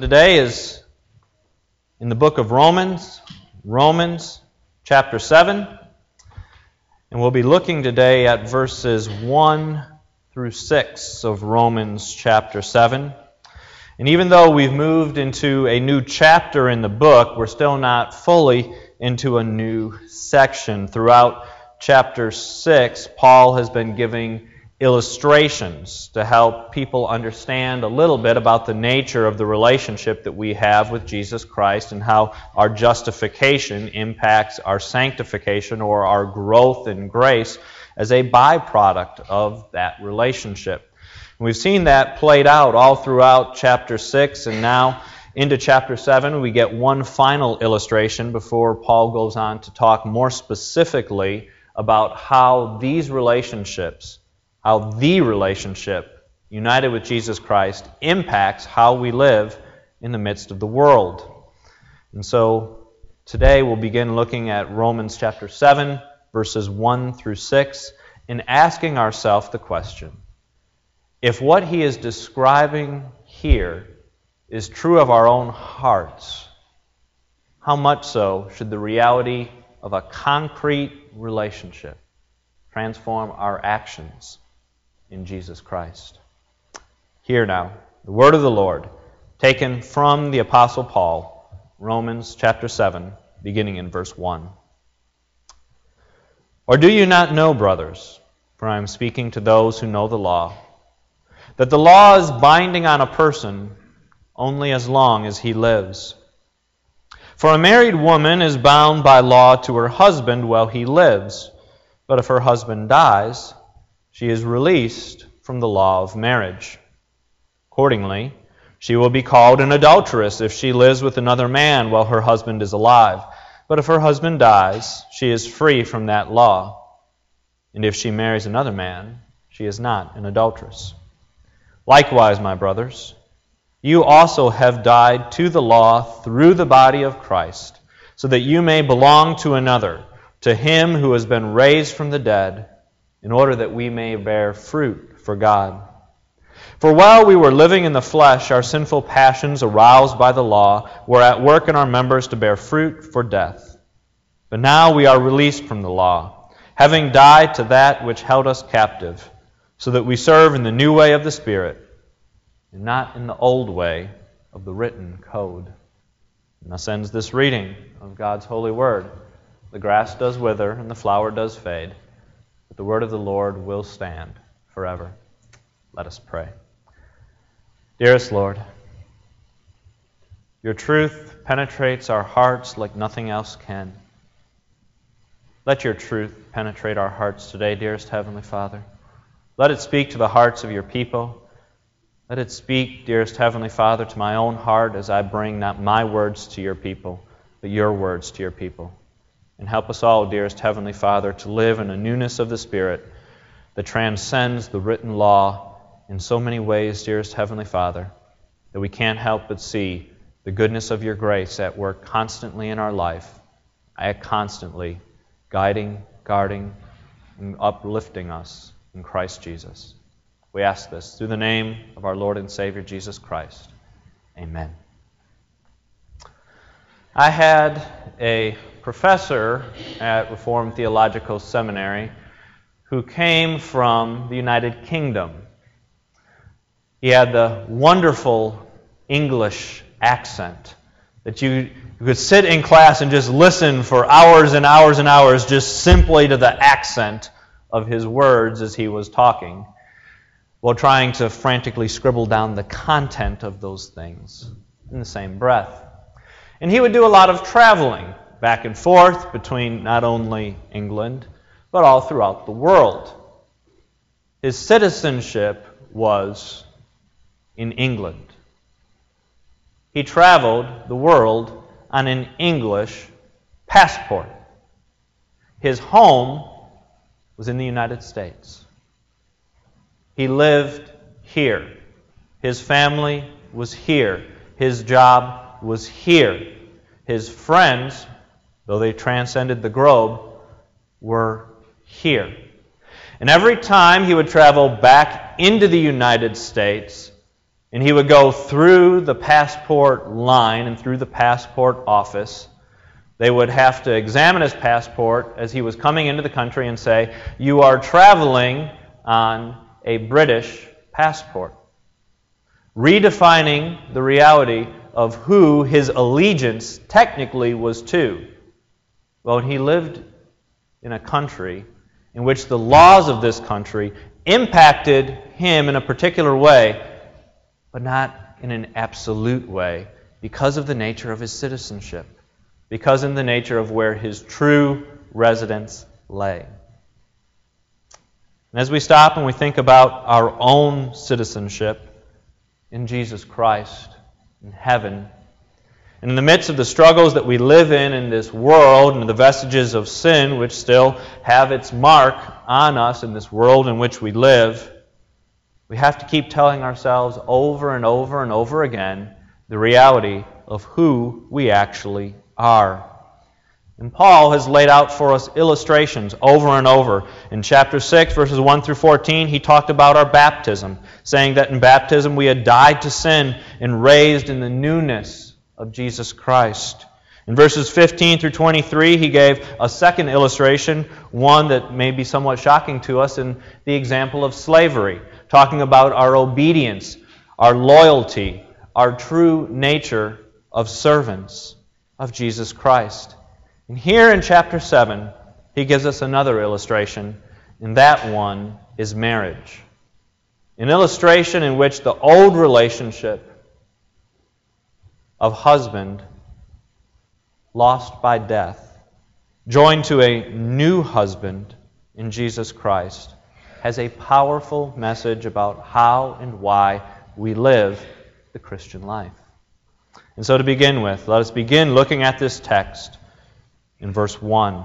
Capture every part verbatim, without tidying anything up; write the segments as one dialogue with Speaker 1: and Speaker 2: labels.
Speaker 1: today is in the book of Romans, Romans chapter seven. And we'll be looking today at verses one through six of Romans chapter seven. And even though we've moved into a new chapter in the book, we're still not fully into a new section. Throughout chapter six, Paul has been giving illustrations to help people understand a little bit about the nature of the relationship that we have with Jesus Christ and how our justification impacts our sanctification or our growth in grace as a byproduct of that relationship. And we've seen that played out all throughout chapter six, and now into chapter seven we get one final illustration before Paul goes on to talk more specifically about how these relationships how the relationship united with Jesus Christ impacts how we live in the midst of the world. And so today we'll begin looking at Romans chapter seven, verses one through six, and asking ourselves the question, if what he is describing here is true of our own hearts, how much so should the reality of a concrete relationship transform our actions in Jesus Christ? Hear now the word of the Lord, taken from the Apostle Paul, Romans chapter seven, beginning in verse one. Or do you not know, brothers, for I am speaking to those who know the law, that the law is binding on a person only as long as he lives? For a married woman is bound by law to her husband while he lives, but if her husband dies, she is released from the law of marriage. Accordingly, she will be called an adulteress if she lives with another man while her husband is alive. But if her husband dies, she is free from that law. And if she marries another man, she is not an adulteress. Likewise, my brothers, you also have died to the law through the body of Christ, so that you may belong to another, to him who has been raised from the dead, in order that we may bear fruit for God. For while we were living in the flesh, our sinful passions aroused by the law were at work in our members to bear fruit for death. But now we are released from the law, having died to that which held us captive, so that we serve in the new way of the Spirit, and not in the old way of the written code. And thus ends this reading of God's holy word. The grass does wither and the flower does fade, but the word of the Lord will stand forever. Let us pray. Dearest Lord, your truth penetrates our hearts like nothing else can. Let your truth penetrate our hearts today, dearest Heavenly Father. Let it speak to the hearts of your people. Let it speak, dearest Heavenly Father, to my own heart as I bring not my words to your people, but your words to your people. And help us all, dearest Heavenly Father, to live in a newness of the Spirit that transcends the written law in so many ways, dearest Heavenly Father, that we can't help but see the goodness of your grace at work constantly in our life, at constantly guiding, guarding, and uplifting us in Christ Jesus. We ask this through the name of our Lord and Savior, Jesus Christ. Amen. I had a professor at Reformed Theological Seminary who came from the United Kingdom. He had the wonderful English accent that you, you could sit in class and just listen for hours and hours and hours just simply to the accent of his words as he was talking, while trying to frantically scribble down the content of those things in the same breath. And he would do a lot of traveling back and forth between not only England, but all throughout the world. His citizenship was in England. He traveled the world on an English passport. His home was in the United States. He lived here. His family was here. His job was here. His friends, though they transcended the globe, were here. And every time he would travel back into the United States, and he would go through the passport line and through the passport office. They would have to examine his passport as he was coming into the country and say, "You are traveling on a British passport," redefining the reality of who his allegiance technically was to. Well, he lived in a country in which the laws of this country impacted him in a particular way, but not in an absolute way, because of the nature of his citizenship, because in the nature of where his true residence lay. And as we stop and we think about our own citizenship in Jesus Christ, in heaven, and in the midst of the struggles that we live in in this world and the vestiges of sin which still have its mark on us in this world in which we live, we have to keep telling ourselves over and over and over again the reality of who we actually are. And Paul has laid out for us illustrations over and over. In chapter six, verses one through fourteen, he talked about our baptism, saying that in baptism we had died to sin and raised in the newness of Jesus Christ. In verses fifteen through twenty-three, he gave a second illustration, one that may be somewhat shocking to us, in the example of slavery, talking about our obedience, our loyalty, our true nature of servants of Jesus Christ. And here in chapter seven, he gives us another illustration, and that one is marriage. An illustration in which the old relationship of husband lost by death, joined to a new husband in Jesus Christ, has a powerful message about how and why we live the Christian life. And so to begin with, let us begin looking at this text in verse one.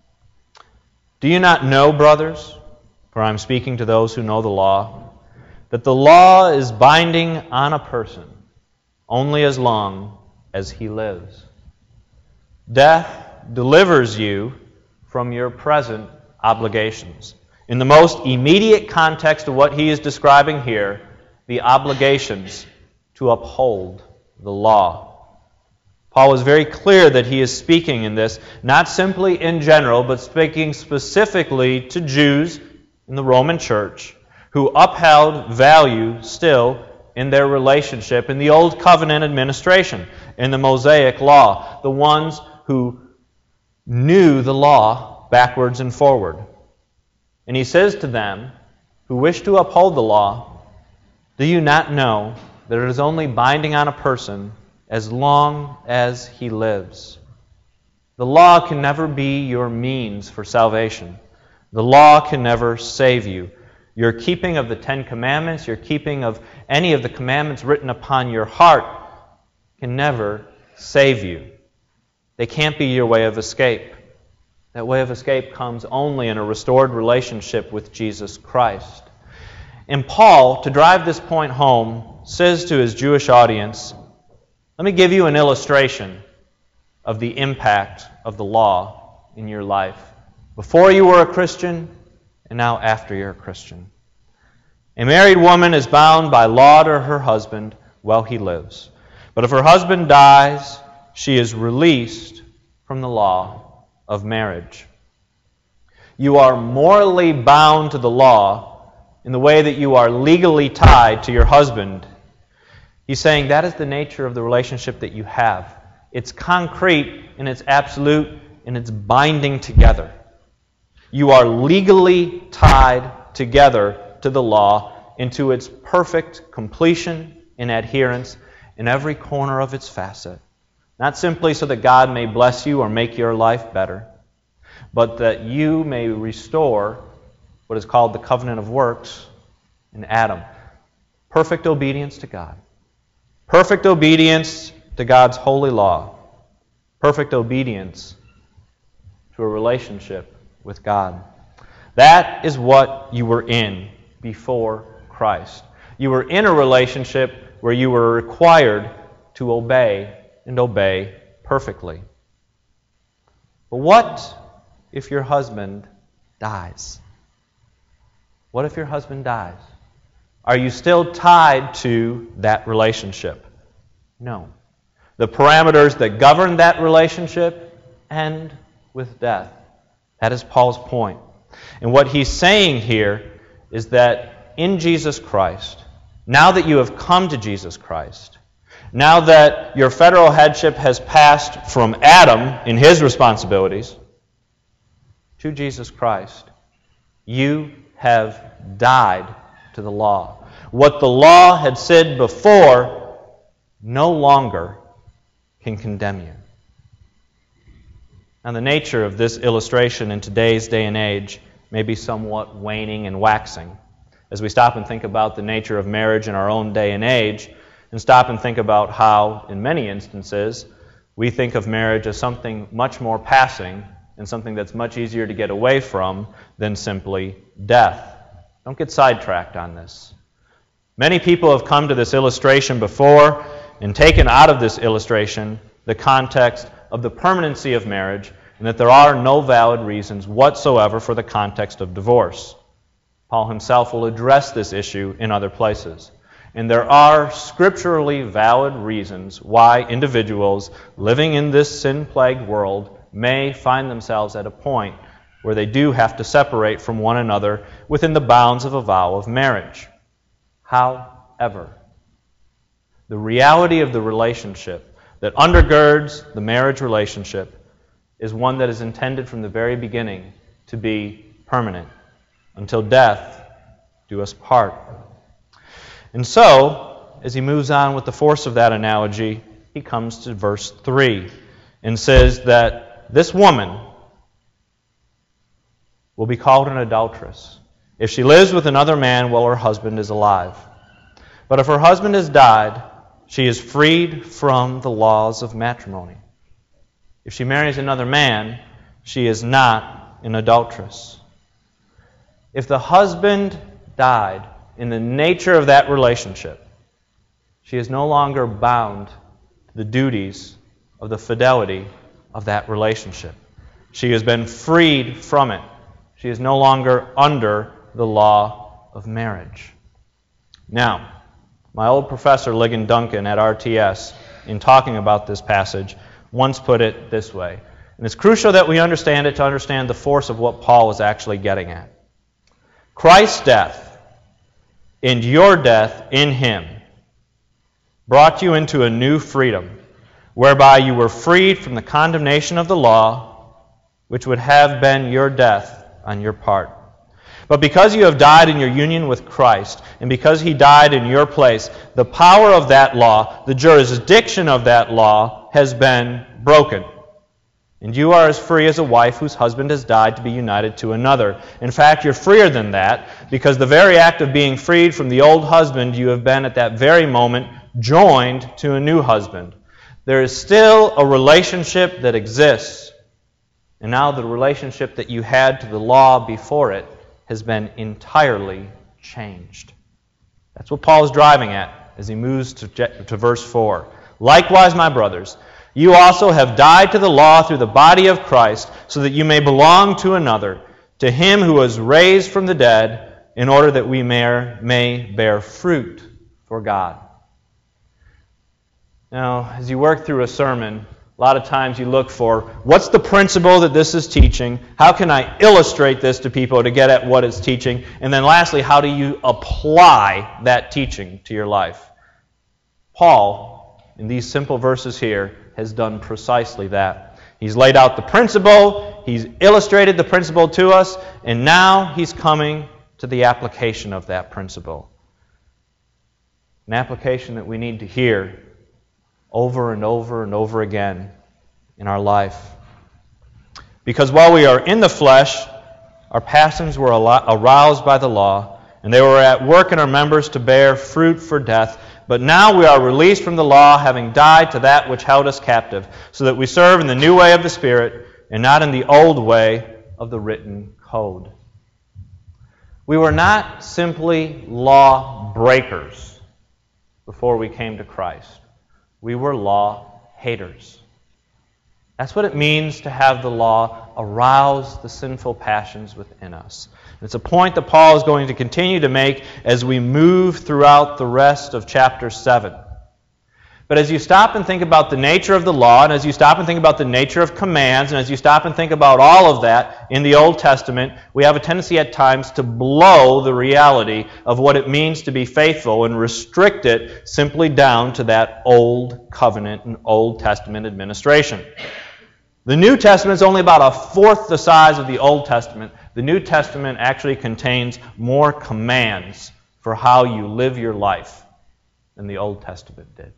Speaker 1: "Do you not know, brothers, for I am speaking to those who know the law, that the law is binding on a person only as long as he lives? Death delivers you from your present obligations." In the most immediate context of what he is describing here, the obligations to uphold the law. Paul is very clear that he is speaking in this, not simply in general, but speaking specifically to Jews in the Roman church who upheld value still in their relationship in the Old Covenant administration, in the Mosaic Law, the ones who knew the law backwards and forward. And he says to them who wish to uphold the law, "Do you not know that it is only binding on a person as long as he lives?" The law can never be your means for salvation. The law can never save you. Your keeping of the Ten Commandments, your keeping of any of the commandments written upon your heart can never save you. They can't be your way of escape. That way of escape comes only in a restored relationship with Jesus Christ. And Paul, to drive this point home, says to his Jewish audience, let me give you an illustration of the impact of the law in your life, before you were a Christian and now after you're a Christian. A married woman is bound by law to her husband while he lives. But if her husband dies, she is released from the law of marriage. You are morally bound to the law in the way that you are legally tied to your husband. He's saying that is the nature of the relationship that you have. It's concrete and it's absolute and it's binding together. You are legally tied together to the law into its perfect completion and adherence in every corner of its facet. Not simply so that God may bless you or make your life better, but that you may restore what is called the covenant of works in Adam. Perfect obedience to God. Perfect obedience to God's holy law. Perfect obedience to a relationship with God. That is what you were in before Christ. You were in a relationship where you were required to obey and obey perfectly. But what if your husband dies? What if your husband dies? Are you still tied to that relationship? No. The parameters that govern that relationship end with death. That is Paul's point. And what he's saying here is that in Jesus Christ, now that you have come to Jesus Christ, now that your federal headship has passed from Adam in his responsibilities to Jesus Christ, you have died to the law. What the law had said before no longer can condemn you. Now, the nature of this illustration in today's day and age may be somewhat waning and waxing. As we stop and think about the nature of marriage in our own day and age, and stop and think about how, in many instances, we think of marriage as something much more passing and something that's much easier to get away from than simply death. Don't get sidetracked on this. Many people have come to this illustration before and taken out of this illustration the context of the permanency of marriage and that there are no valid reasons whatsoever for the context of divorce. Paul himself will address this issue in other places. And there are scripturally valid reasons why individuals living in this sin-plagued world may find themselves at a point where they do have to separate from one another within the bounds of a vow of marriage. However, the reality of the relationship that undergirds the marriage relationship is one that is intended from the very beginning to be permanent. Until death do us part. And so, as he moves on with the force of that analogy, he comes to verse three and says that this woman will be called an adulteress if she lives with another man while her husband is alive. But if her husband has died, she is freed from the laws of matrimony. If she marries another man, she is not an adulteress. If the husband died in the nature of that relationship, she is no longer bound to the duties of the fidelity of that relationship. She has been freed from it. She is no longer under the law of marriage. Now, my old professor, Ligon Duncan, at R T S, in talking about this passage, once put it this way. And it's crucial that we understand it to understand the force of what Paul was actually getting at. Christ's death and your death in Him brought you into a new freedom, whereby you were freed from the condemnation of the law, which would have been your death on your part. But because you have died in your union with Christ, and because He died in your place, the power of that law, the jurisdiction of that law, has been broken. And you are as free as a wife whose husband has died to be united to another. In fact, you're freer than that, because the very act of being freed from the old husband, you have been at that very moment joined to a new husband. There is still a relationship that exists. And now the relationship that you had to the law before it has been entirely changed. That's what Paul is driving at as he moves to, to verse four. Likewise, my brothers, you also have died to the law through the body of Christ, so that you may belong to another, to Him who was raised from the dead, in order that we may, may bear fruit for God. Now, as you work through a sermon, a lot of times you look for, what's the principle that this is teaching? How can I illustrate this to people to get at what it's teaching? And then lastly, how do you apply that teaching to your life? Paul, in these simple verses here, has done precisely that. He's laid out the principle, he's illustrated the principle to us, and now he's coming to the application of that principle. An application that we need to hear over and over and over again in our life. Because while we are in the flesh, our passions were aroused by the law, and they were at work in our members to bear fruit for death. But now we are released from the law, having died to that which held us captive, so that we serve in the new way of the Spirit, and not in the old way of the written code. We were not simply law breakers before we came to Christ. We were law haters. That's what it means to have the law arouse the sinful passions within us. It's a point that Paul is going to continue to make as we move throughout the rest of chapter seven. But as you stop and think about the nature of the law, and as you stop and think about the nature of commands, and as you stop and think about all of that in the Old Testament, we have a tendency at times to blow the reality of what it means to be faithful and restrict it simply down to that Old Covenant and Old Testament administration. The New Testament is only about a fourth the size of the Old Testament. The New Testament actually contains more commands for how you live your life than the Old Testament did.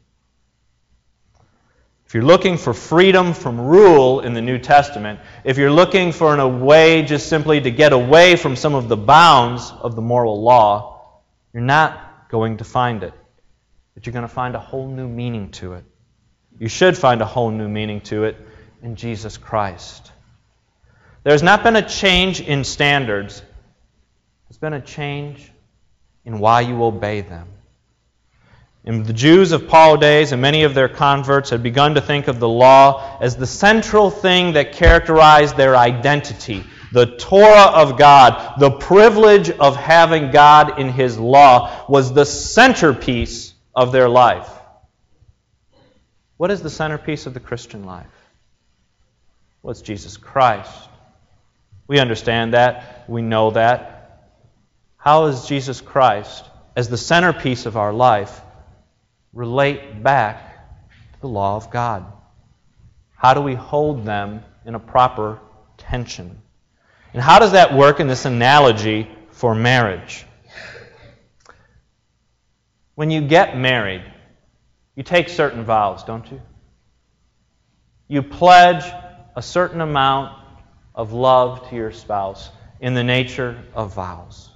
Speaker 1: If you're looking for freedom from rule in the New Testament, if you're looking for a way just simply to get away from some of the bounds of the moral law, you're not going to find it. But you're going to find a whole new meaning to it. You should find a whole new meaning to it in Jesus Christ. There's not been a change in standards. There's been a change in why you obey them. And the Jews of Paul's days and many of their converts had begun to think of the law as the central thing that characterized their identity. The Torah of God, the privilege of having God in His law, was the centerpiece of their life. What is the centerpiece of the Christian life? Well, it's Jesus Christ. We understand that. We know that. How is Jesus Christ, as the centerpiece of our life, relate back to the law of God? How do we hold them in a proper tension? And how does that work in this analogy for marriage? When you get married, you take certain vows, don't you? You pledge a certain amount of love to your spouse in the nature of vows.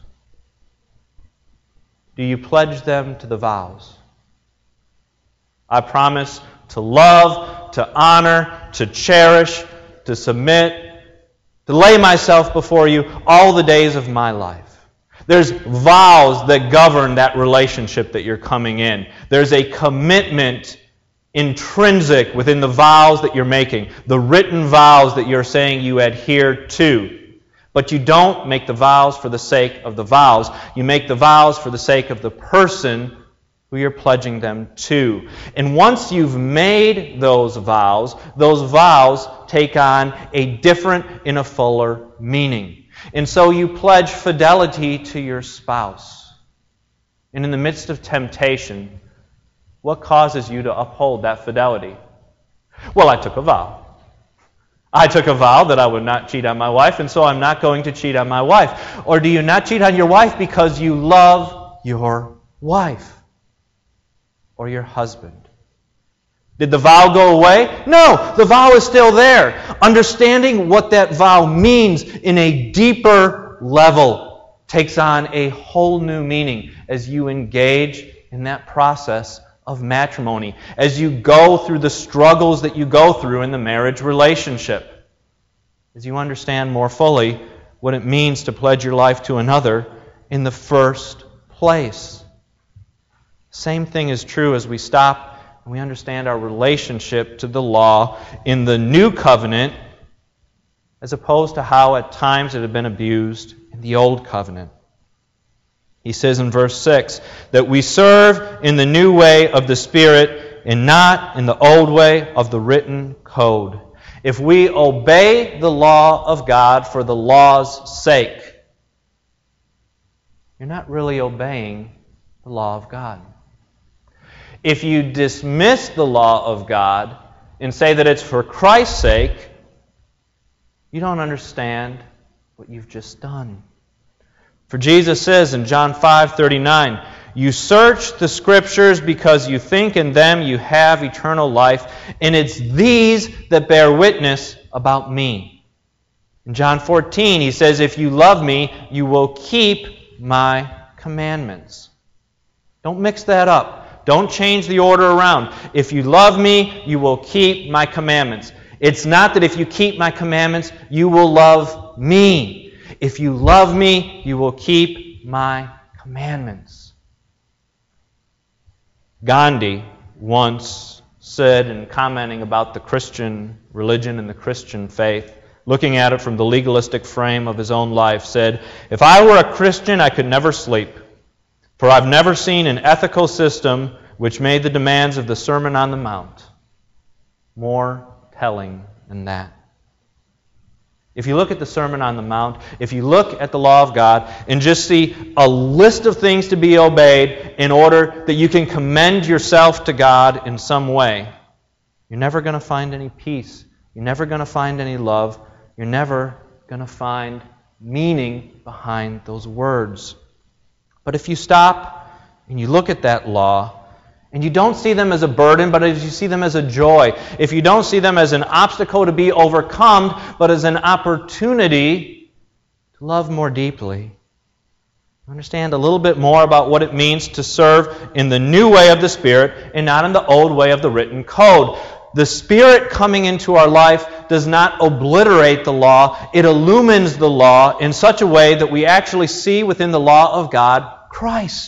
Speaker 1: Do you pledge them to the vows? I promise to love, to honor, to cherish, to submit, to lay myself before you all the days of my life. There's vows that govern that relationship that you're coming in. There's a commitment intrinsic within the vows that you're making, the written vows that you're saying you adhere to. But you don't make the vows for the sake of the vows. You make the vows for the sake of the person who you're pledging them to. And once you've made those vows, those vows take on a different and a fuller meaning. And so you pledge fidelity to your spouse. And in the midst of temptation, what causes you to uphold that fidelity? Well, I took a vow. I took a vow that I would not cheat on my wife, and so I'm not going to cheat on my wife. Or do you not cheat on your wife because you love your wife or your husband? Did the vow go away? No, the vow is still there. Understanding what that vow means in a deeper level takes on a whole new meaning as you engage in that process of matrimony, as you go through the struggles that you go through in the marriage relationship, as you understand more fully what it means to pledge your life to another in the first place. Same thing is true as we stop and we understand our relationship to the law in the new covenant, as opposed to how at times it had been abused in the old covenant. He says in verse six that we serve in the new way of the Spirit and not in the old way of the written code. If we obey the law of God for the law's sake, you're not really obeying the law of God. If you dismiss the law of God and say that it's for Christ's sake, you don't understand what you've just done. For Jesus says in John five thirty-nine, you search the Scriptures because you think in them you have eternal life, and it's these that bear witness about me. In John fourteen, he says, if you love me, you will keep my commandments. Don't mix that up. Don't change the order around. If you love me, you will keep my commandments. It's not that if you keep my commandments, you will love me. If you love me, you will keep my commandments. Gandhi once said in commenting about the Christian religion and the Christian faith, looking at it from the legalistic frame of his own life, said, "If I were a Christian, I could never sleep, for I've never seen an ethical system which made the demands of the Sermon on the Mount more telling than that." If you look at the Sermon on the Mount, if you look at the law of God and just see a list of things to be obeyed in order that you can commend yourself to God in some way, you're never going to find any peace. You're never going to find any love. You're never going to find meaning behind those words. But if you stop and you look at that law, and you don't see them as a burden, but as you see them as a joy. If you don't see them as an obstacle to be overcome, but as an opportunity to love more deeply. Understand a little bit more about what it means to serve in the new way of the Spirit and not in the old way of the written code. The Spirit coming into our life does not obliterate the law. It illumines the law in such a way that we actually see within the law of God Christ.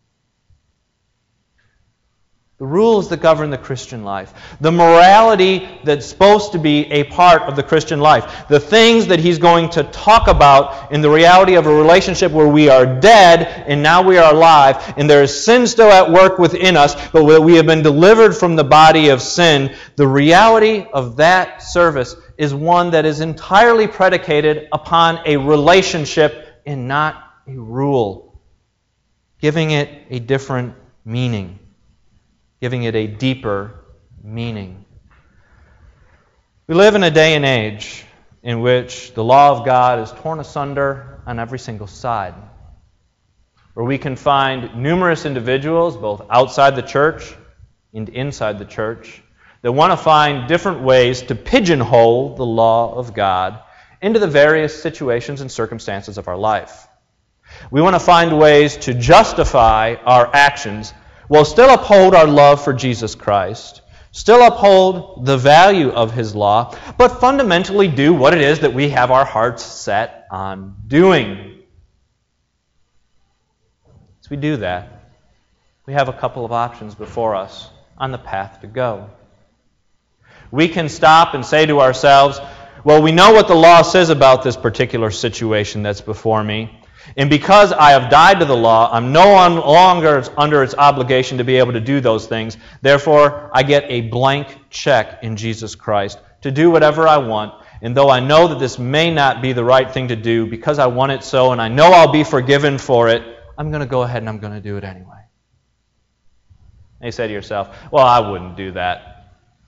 Speaker 1: The rules that govern the Christian life, the morality that's supposed to be a part of the Christian life, the things that he's going to talk about in the reality of a relationship where we are dead and now we are alive, and there is sin still at work within us, but we have been delivered from the body of sin. The reality of that service is one that is entirely predicated upon a relationship and not a rule, giving it a different meaning. Giving it a deeper meaning. We live in a day and age in which the law of God is torn asunder on every single side, where we can find numerous individuals, both outside the church and inside the church, that want to find different ways to pigeonhole the law of God into the various situations and circumstances of our life. We want to find ways to justify our actions will still uphold our love for Jesus Christ, still uphold the value of His law, but fundamentally do what it is that we have our hearts set on doing. As we do that, we have a couple of options before us on the path to go. We can stop and say to ourselves, well, we know what the law says about this particular situation that's before me, and because I have died to the law, I'm no longer under its obligation to be able to do those things. Therefore, I get a blank check in Jesus Christ to do whatever I want. And though I know that this may not be the right thing to do, because I want it so and I know I'll be forgiven for it, I'm going to go ahead and I'm going to do it anyway. And you say to yourself, well, I wouldn't do that.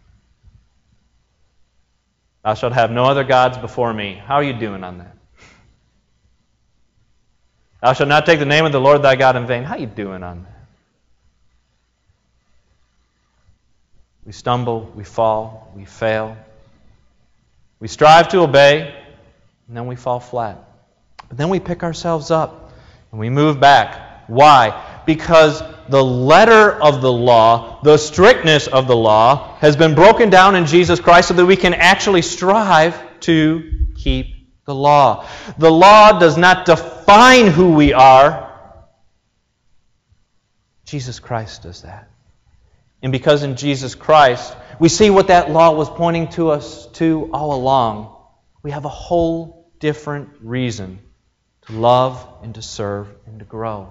Speaker 1: Thou shalt have no other gods before me. How are you doing on that? Thou shalt not take the name of the Lord thy God in vain. How are you doing on that? We stumble, we fall, we fail. We strive to obey, and then we fall flat. But then we pick ourselves up, and we move back. Why? Because the letter of the law, the strictness of the law, has been broken down in Jesus Christ so that we can actually strive to keep the law. The law does not define who we are. Jesus Christ does that. And because in Jesus Christ, we see what that law was pointing to us to all along, we have a whole different reason to love and to serve and to grow.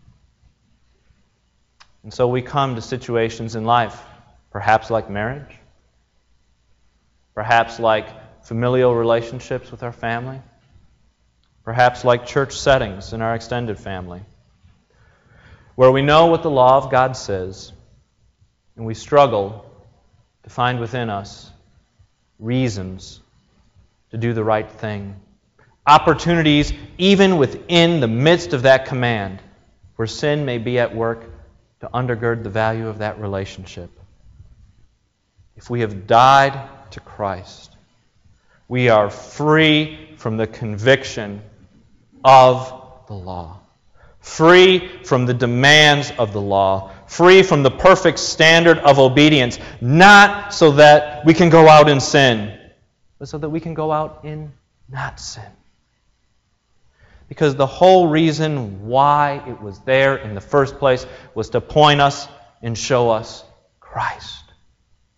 Speaker 1: And so we come to situations in life, perhaps like marriage, perhaps like familial relationships with our family, perhaps like church settings in our extended family, where we know what the law of God says, and we struggle to find within us reasons to do the right thing, opportunities even within the midst of that command, where sin may be at work to undergird the value of that relationship. If we have died to Christ, we are free from the conviction of the law, free from the demands of the law, free from the perfect standard of obedience, not so that we can go out and sin, but so that we can go out and not sin. Because the whole reason why it was there in the first place was to point us and show us Christ.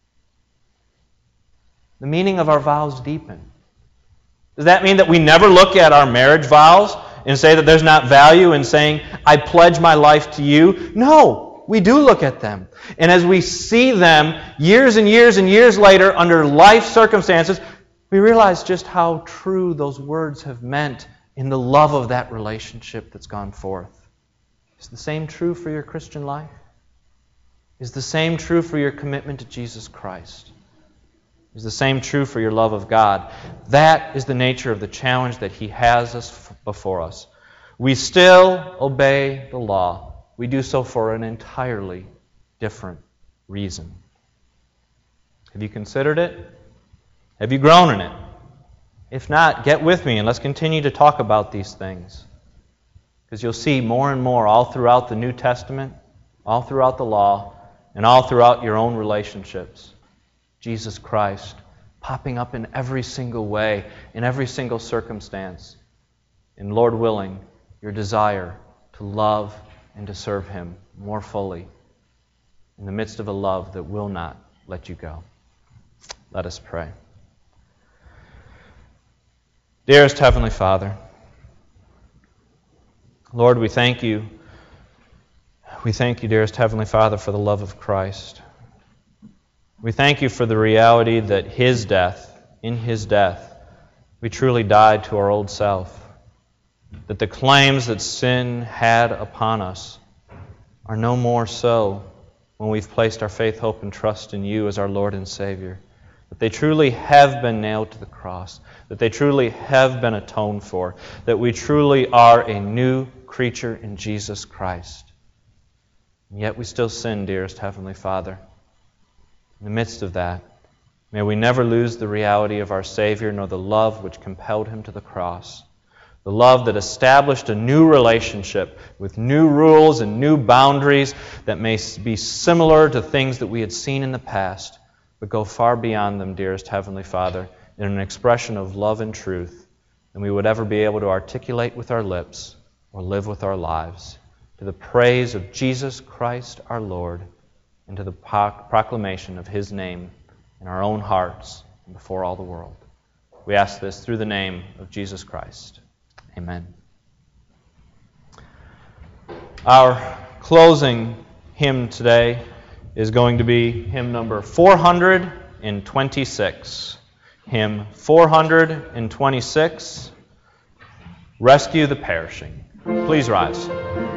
Speaker 1: the meaning of our vows deepen. Does that mean that we never look at our marriage vows and say that there's not value in saying, I pledge my life to you? No, we do look at them. And as we see them years and years and years later under life circumstances, we realize just how true those words have meant in the love of that relationship that's gone forth. Is the same true for your Christian life? Is the same true for your commitment to Jesus Christ? Is the same true for your love of God? That is the nature of the challenge that He has us before us. We still obey the law. We do so for an entirely different reason. Have you considered it? Have you grown in it? If not, get with me and let's continue to talk about these things. Because you'll see more and more all throughout the New Testament, all throughout the law, and all throughout your own relationships. Jesus Christ popping up in every single way, in every single circumstance. And Lord willing, your desire to love and to serve Him more fully in the midst of a love that will not let you go. Let us pray. Dearest Heavenly Father, Lord, we thank You. We thank You, dearest Heavenly Father, for the love of Christ. We thank You for the reality that His death, in His death, we truly died to our old self. That the claims that sin had upon us are no more so when we've placed our faith, hope, and trust in You as our Lord and Savior. That they truly have been nailed to the cross. That they truly have been atoned for. That we truly are a new creature in Jesus Christ. And yet we still sin, dearest Heavenly Father. In the midst of that, may we never lose the reality of our Savior, nor the love which compelled Him to the cross. The love that established a new relationship with new rules and new boundaries that may be similar to things that we had seen in the past, but go far beyond them, dearest Heavenly Father, in an expression of love and truth than we would ever be able to articulate with our lips or live with our lives, to the praise of Jesus Christ our Lord, and to the proclamation of His name in our own hearts and before all the world. We ask this through the name of Jesus Christ. Amen. Our closing hymn today is going to be hymn number four hundred twenty-six. Hymn four hundred twenty-six, Rescue the Perishing. Please rise.